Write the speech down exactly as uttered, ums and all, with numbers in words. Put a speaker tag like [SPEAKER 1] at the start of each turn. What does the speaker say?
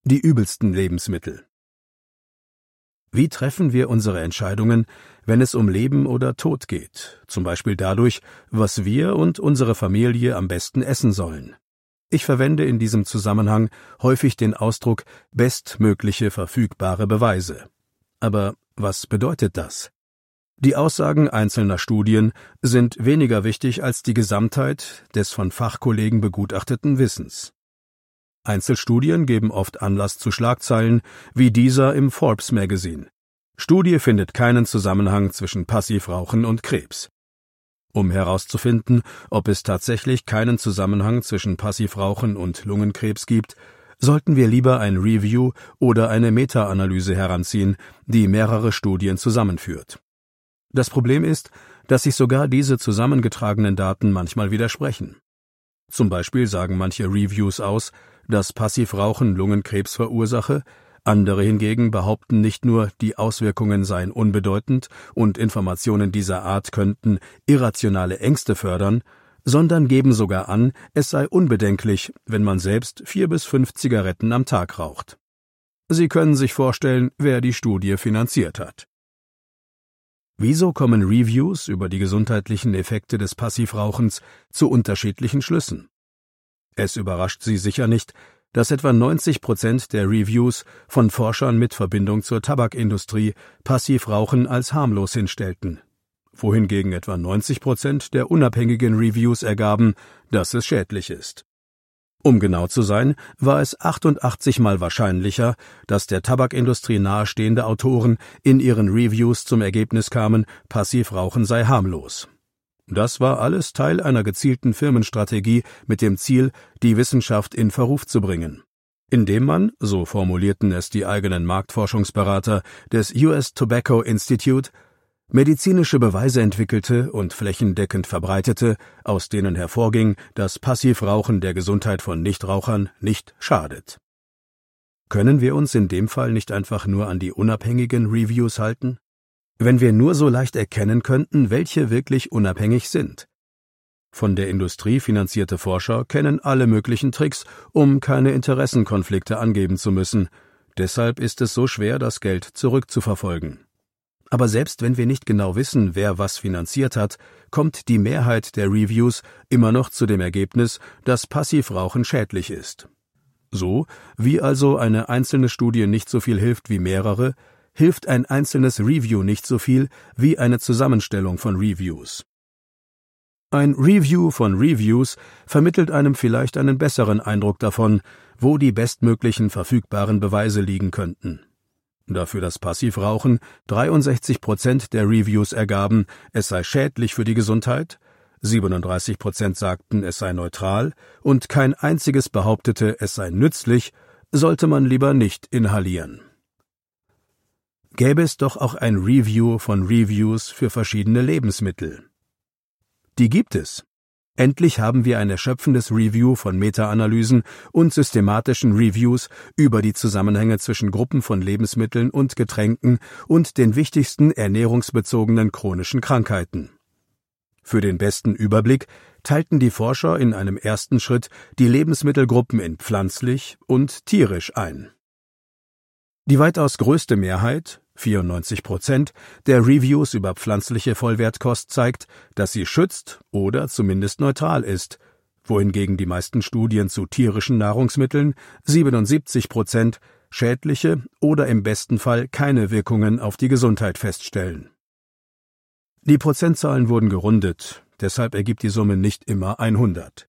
[SPEAKER 1] Die übelsten Lebensmittel. Wie treffen wir unsere Entscheidungen, wenn es um Leben oder Tod geht, zum Beispiel dadurch, was wir und unsere Familie am besten essen sollen? Ich verwende in diesem Zusammenhang häufig den Ausdruck bestmögliche verfügbare Beweise. Aber was bedeutet das? Die Aussagen einzelner Studien sind weniger wichtig als die Gesamtheit des von Fachkollegen begutachteten Wissens. Einzelstudien geben oft Anlass zu Schlagzeilen, wie dieser im Forbes Magazine. Studie findet keinen Zusammenhang zwischen Passivrauchen und Krebs. Um herauszufinden, ob es tatsächlich keinen Zusammenhang zwischen Passivrauchen und Lungenkrebs gibt, sollten wir lieber ein Review oder eine Meta-Analyse heranziehen, die mehrere Studien zusammenführt. Das Problem ist, dass sich sogar diese zusammengetragenen Daten manchmal widersprechen. Zum Beispiel sagen manche Reviews aus, dass Passivrauchen Lungenkrebs verursache, andere hingegen behaupten nicht nur, die Auswirkungen seien unbedeutend und Informationen dieser Art könnten irrationale Ängste fördern, sondern geben sogar an, es sei unbedenklich, wenn man selbst vier bis fünf Zigaretten am Tag raucht. Sie können sich vorstellen, wer die Studie finanziert hat. Wieso kommen Reviews über die gesundheitlichen Effekte des Passivrauchens zu unterschiedlichen Schlüssen? Es überrascht Sie sicher nicht, dass etwa neunzig Prozent der Reviews von Forschern mit Verbindung zur Tabakindustrie Passivrauchen als harmlos hinstellten, wohingegen etwa neunzig Prozent der unabhängigen Reviews ergaben, dass es schädlich ist. Um genau zu sein, war es achtundachtzig Mal wahrscheinlicher, dass der Tabakindustrie nahestehende Autoren in ihren Reviews zum Ergebnis kamen, Passivrauchen sei harmlos. Das war alles Teil einer gezielten Firmenstrategie mit dem Ziel, die Wissenschaft in Verruf zu bringen, indem man, so formulierten es die eigenen Marktforschungsberater des U S Tobacco Institute, medizinische Beweise entwickelte und flächendeckend verbreitete, aus denen hervorging, dass Passivrauchen der Gesundheit von Nichtrauchern nicht schadet. Können wir uns in dem Fall nicht einfach nur an die unabhängigen Reviews halten? Wenn wir nur so leicht erkennen könnten, welche wirklich unabhängig sind. Von der Industrie finanzierte Forscher kennen alle möglichen Tricks, um keine Interessenkonflikte angeben zu müssen. Deshalb ist es so schwer, das Geld zurückzuverfolgen. Aber selbst wenn wir nicht genau wissen, wer was finanziert hat, kommt die Mehrheit der Reviews immer noch zu dem Ergebnis, dass Passivrauchen schädlich ist. So, wie also eine einzelne Studie nicht so viel hilft wie mehrere, hilft ein einzelnes Review nicht so viel wie eine Zusammenstellung von Reviews. Ein Review von Reviews vermittelt einem vielleicht einen besseren Eindruck davon, wo die bestmöglichen verfügbaren Beweise liegen könnten. Dafür das Passivrauchen dreiundsechzig Prozent der Reviews ergaben, es sei schädlich für die Gesundheit, siebenunddreißig Prozent sagten, es sei neutral und kein einziges behauptete, es sei nützlich, sollte man lieber nicht inhalieren. Gäbe es doch auch ein Review von Reviews für verschiedene Lebensmittel. Die gibt es. Endlich haben wir ein erschöpfendes Review von Meta-Analysen und systematischen Reviews über die Zusammenhänge zwischen Gruppen von Lebensmitteln und Getränken und den wichtigsten ernährungsbezogenen chronischen Krankheiten. Für den besten Überblick teilten die Forscher in einem ersten Schritt die Lebensmittelgruppen in pflanzlich und tierisch ein. Die weitaus größte Mehrheit, vierundneunzig Prozent, der Reviews über pflanzliche Vollwertkost zeigt, dass sie schützt oder zumindest neutral ist, wohingegen die meisten Studien zu tierischen Nahrungsmitteln, siebenundsiebzig Prozent, schädliche oder im besten Fall keine Wirkungen auf die Gesundheit feststellen. Die Prozentzahlen wurden gerundet, deshalb ergibt die Summe nicht immer hundert.